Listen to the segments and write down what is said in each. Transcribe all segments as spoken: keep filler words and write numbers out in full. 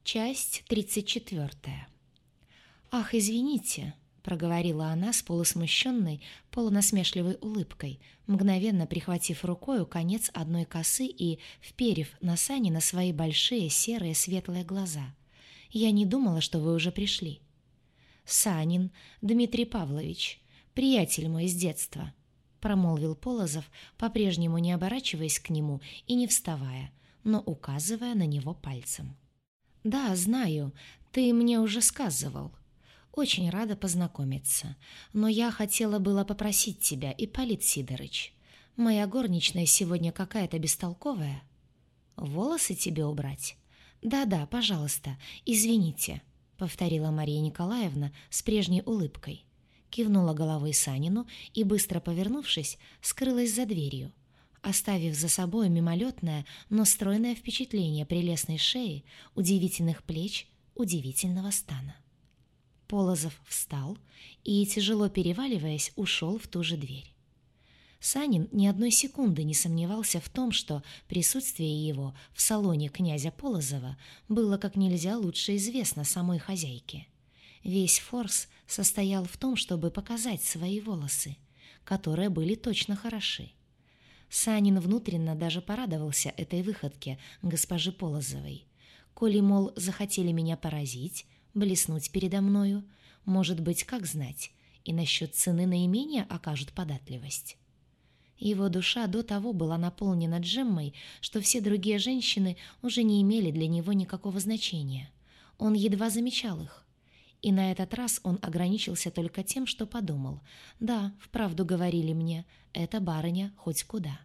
Часть тридцать четвертая. «Ах, извините», — проговорила она с полусмущенной, полунасмешливой улыбкой, мгновенно прихватив рукою конец одной косы и вперев на Санина свои большие серые светлые глаза. «Я не думала, что вы уже пришли». «Санин Дмитрий Павлович, приятель мой с детства», — промолвил Полозов, по-прежнему не оборачиваясь к нему и не вставая, но указывая на него пальцем. «Да, знаю, ты мне уже сказывал. Очень рада познакомиться. Но я хотела было попросить тебя, Ипполит Сидорыч. Моя горничная сегодня какая-то бестолковая. Волосы тебе убрать? Да-да, пожалуйста, извините», — повторила Мария Николаевна с прежней улыбкой. Кивнула головой Санину и, быстро повернувшись, скрылась за дверью, оставив за собой мимолетное, но стройное впечатление прелестной шеи, удивительных плеч, удивительного стана. Полозов встал и, тяжело переваливаясь, ушел в ту же дверь. Санин ни одной секунды не сомневался в том, что присутствие его в салоне князя Полозова было как нельзя лучше известно самой хозяйке. Весь форс состоял в том, чтобы показать свои волосы, которые были точно хороши. Санин внутренно даже порадовался этой выходке госпожи Полозовой. Коли, мол, захотели меня поразить, блеснуть передо мною, может быть, как знать, и насчет цены наименее окажут податливость. Его душа до того была наполнена Джеммой, что все другие женщины уже не имели для него никакого значения. Он едва замечал их. И на этот раз он ограничился только тем, что подумал: «Да, вправду говорили мне, эта барыня хоть куда».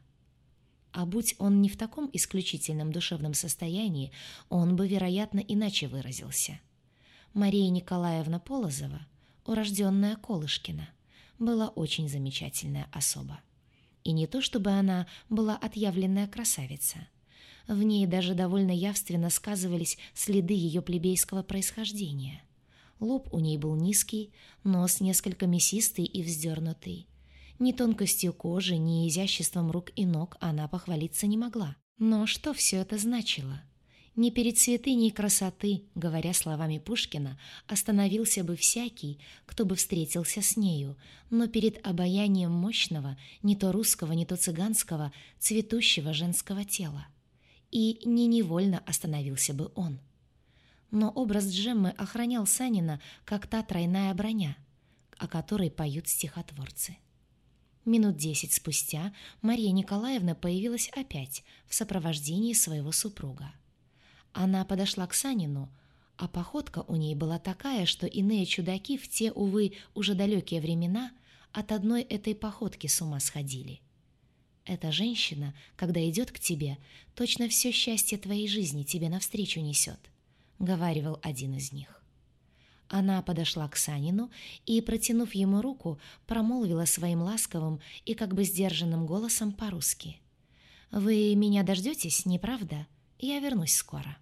А будь он не в таком исключительном душевном состоянии, он бы, вероятно, иначе выразился. Мария Николаевна Полозова, урожденная Колышкина, была очень замечательная особа. И не то чтобы она была отъявленная красавица. В ней даже довольно явственно сказывались следы ее плебейского происхождения. Лоб у ней был низкий, нос несколько мясистый и вздернутый. Ни тонкостью кожи, ни изяществом рук и ног она похвалиться не могла. Но что все это значило? Не перед святыней красоты, говоря словами Пушкина, остановился бы всякий, кто бы встретился с нею, но перед обаянием мощного, не то русского, не то цыганского, цветущего женского тела. И не невольно остановился бы он. Но образ Джеммы охранял Санина, как та тройная броня, о которой поют стихотворцы. Минут десять спустя Мария Николаевна появилась опять в сопровождении своего супруга. Она подошла к Санину, а походка у ней была такая, что иные чудаки в те, увы, уже далекие времена от одной этой походки с ума сходили. Эта женщина, когда идет к тебе, точно все счастье твоей жизни тебе навстречу несет, — говаривал один из них. Она подошла к Санину и, протянув ему руку, промолвила своим ласковым и как бы сдержанным голосом по-русски: «Вы меня дождетесь, не правда? Я вернусь скоро».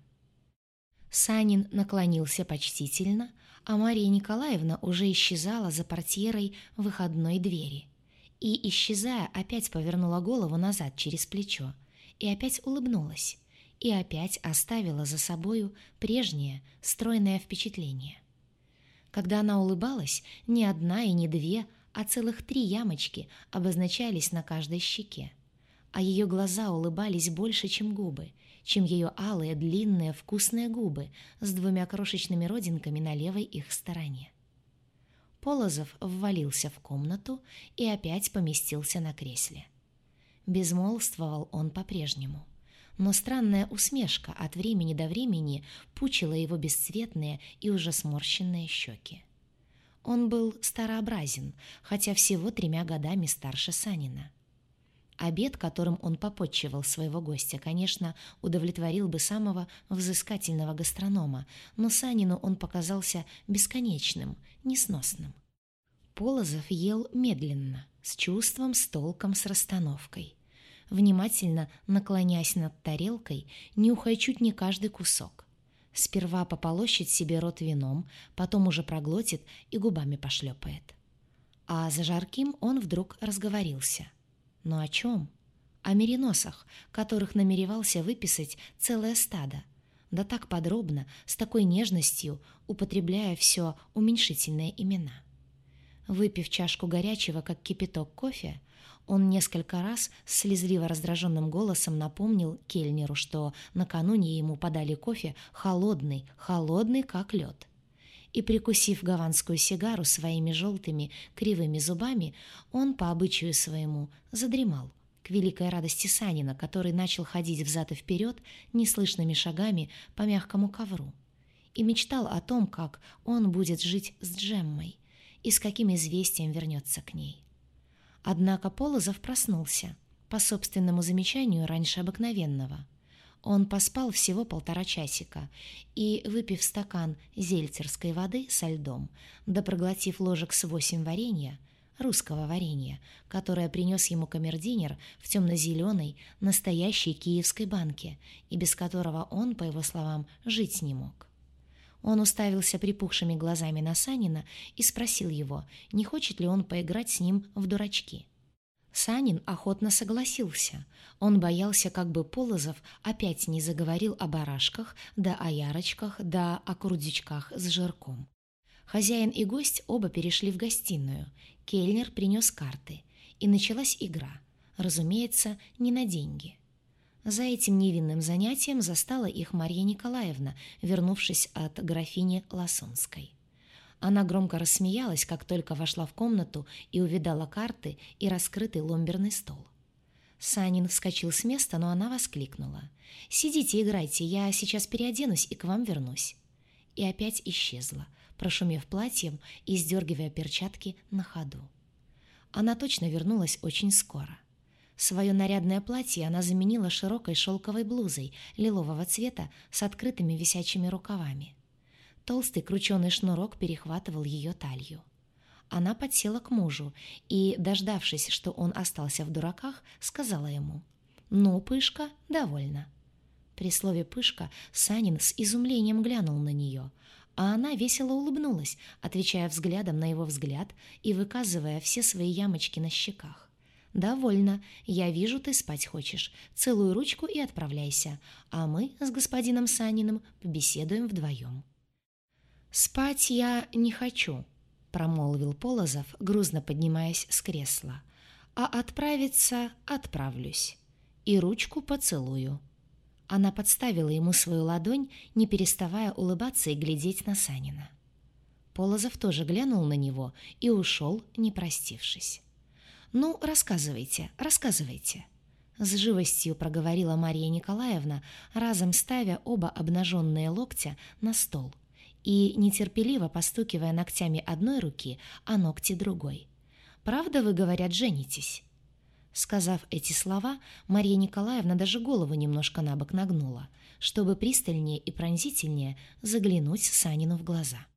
Санин наклонился почтительно, а Мария Николаевна уже исчезала за портьерой выходной двери. И, исчезая, опять повернула голову назад через плечо, и опять улыбнулась, и опять оставила за собою прежнее стройное впечатление. Когда она улыбалась, не одна и не две, а целых три ямочки обозначались на каждой щеке, а ее глаза улыбались больше, чем губы, чем ее алые, длинные, вкусные губы с двумя крошечными родинками на левой их стороне. Полозов ввалился в комнату и опять поместился на кресле. Безмолвствовал он по-прежнему, но странная усмешка от времени до времени пучила его бесцветные и уже сморщенные щеки. Он был старообразен, хотя всего тремя годами старше Санина. Обед, которым он попотчевал своего гостя, конечно, удовлетворил бы самого взыскательного гастронома, но Санину он показался бесконечным, несносным. Полозов ел медленно, с чувством, с толком, с расстановкой. Внимательно наклонясь над тарелкой, нюхая чуть не каждый кусок. Сперва пополощет себе рот вином, потом уже проглотит и губами пошлепает. А за жарким он вдруг разговорился. Но о чем? О мериносах, которых намеревался выписать целое стадо. да так подробно, с такой нежностью, употребляя все уменьшительные имена. Выпив чашку горячего, как кипяток, кофе, он несколько раз с слезливо раздраженным голосом напомнил кельнеру, что накануне ему подали кофе холодный, холодный, как лед. И, прикусив гаванскую сигару своими желтыми кривыми зубами, он, по обычаю своему, задремал, к великой радости Санина, который начал ходить взад и вперед неслышными шагами по мягкому ковру, и мечтал о том, как он будет жить с Джеммой и с каким известием вернется к ней. Однако Полозов проснулся, по собственному замечанию, раньше обыкновенного. Он поспал всего полтора часика и, выпив стакан зельцерской воды со льдом, да проглотив ложек с восемь варенья, русского варенья, которое принес ему камердинер в темно-зеленой, настоящей киевской банке, и без которого он, по его словам, жить не мог. Он уставился припухшими глазами на Санина и спросил его, не хочет ли он поиграть с ним в дурачки. Санин охотно согласился. Он боялся, как бы Полозов опять не заговорил о барашках, да о ярочках, да о курдючках с жирком. Хозяин и гость оба перешли в гостиную. Кельнер принес карты, и началась игра. Разумеется, не на деньги. За этим невинным занятием застала их Марья Николаевна, вернувшись от графини Лассонской. Она громко рассмеялась, как только вошла в комнату и увидала карты и раскрытый ломберный стол. Санин вскочил с места, но она воскликнула: «Сидите, играйте, я сейчас переоденусь и к вам вернусь». И опять исчезла, прошумев платьем и сдергивая перчатки на ходу. Она точно вернулась очень скоро. Свое нарядное платье она заменила широкой шелковой блузой лилового цвета с открытыми висячими рукавами. Толстый крученый шнурок перехватывал ее талию. Она подсела к мужу и, дождавшись, что он остался в дураках, сказала ему: «Ну, Пышка, довольно». При слове «Пышка» Санин с изумлением глянул на нее, а она весело улыбнулась, отвечая взглядом на его взгляд и выказывая все свои ямочки на щеках. «Довольно. Я вижу, ты спать хочешь. Целуй ручку и отправляйся, а мы с господином Саниным побеседуем вдвоем». «Спать я не хочу», — промолвил Полозов, грузно поднимаясь с кресла. «А отправиться отправлюсь. И ручку поцелую». Она подставила ему свою ладонь, не переставая улыбаться и глядеть на Санина. Полозов тоже глянул на него и ушел, не простившись. «Ну, рассказывайте, рассказывайте», — с живостью проговорила Марья Николаевна, разом ставя оба обнаженные локтя на стол и нетерпеливо постукивая ногтями одной руки, а ногти другой. «Правда, вы, говорят, женитесь?» Сказав эти слова, Марья Николаевна даже голову немножко набок нагнула, чтобы пристальнее и пронзительнее заглянуть Санину в глаза.